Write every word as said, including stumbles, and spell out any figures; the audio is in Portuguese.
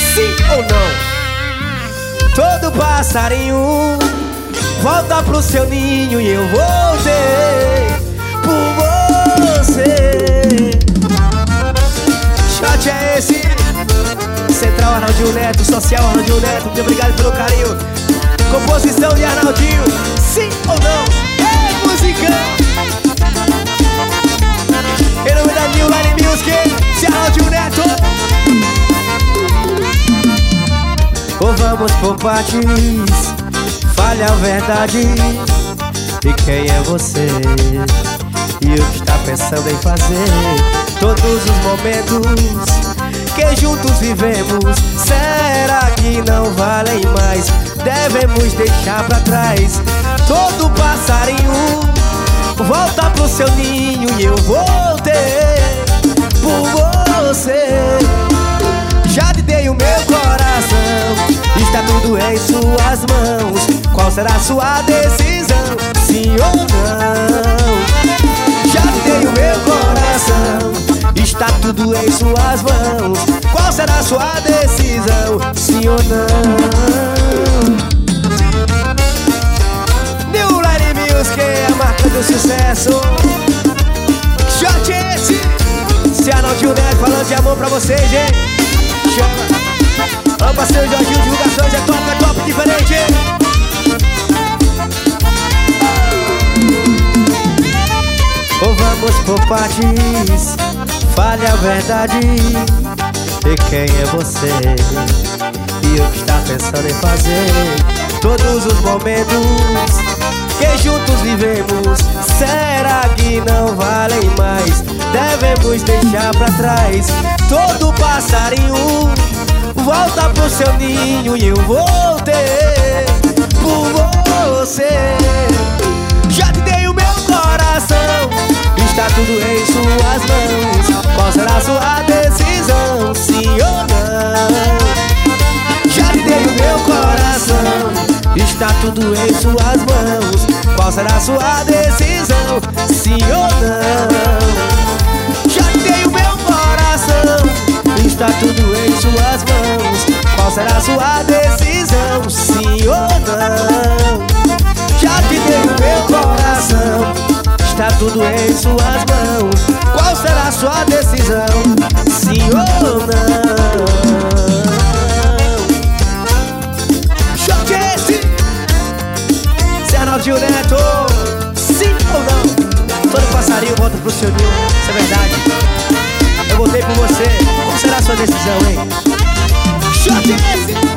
sim ou não? Todo passarinho volta pro seu ninho e eu voltei por você. Shot é esse, Central Arnaldinho Neto, Social Arnaldinho Neto. Muito obrigado pelo carinho. Composição de Arnaldinho, sim ou não? É musicão. Em nome da New Line Music, se Arnaldinho Neto. Ou vamos por partes, fale a verdade. E quem é você? E o que está pensando em fazer? Todos os momentos que juntos vivemos, será que não valem mais? Devemos deixar pra trás. Todo passarinho volta pro seu ninho e eu voltei por você. Já te dei o meu coração, está tudo em suas mãos. Qual será a sua decisão? Sim ou não? Já te dei o meu coração, está tudo em suas mãos. Qual será a sua decisão? Sim ou não? New Line Music, a marca do sucesso. Shot esse, se Arnaldinho Neto falando de amor pra vocês, hein? Chama, amo parceiro Jorginho, divulgações, é top, é top, diferente. Ou vamos por partes, fale a verdade. E quem é você? E o que está pensando em fazer? Todos os momentos que juntos vivemos, será que não valem mais? Devemos deixar pra trás. Todo passarinho volta pro seu ninho e eu voltei por você. Já te dei o meu coração, está tudo em suas mãos. Qual será a sua decisão? Sim ou não? Já te dei o meu coração, está tudo em suas mãos. Qual será a sua decisão? Sim ou não? Já te dei o meu coração, está tudo em suas mãos. Qual será a sua decisão? Sim ou não? Já te dei o meu coração, está tudo em suas mãos. Qual será a sua decisão? Sim ou não? Shot esse, se Arnaldinho Neto, sim ou não? Todo passarinho volta pro seu ninho, isso é verdade. Eu voltei por você, qual será a sua decisão, hein? Shot esse.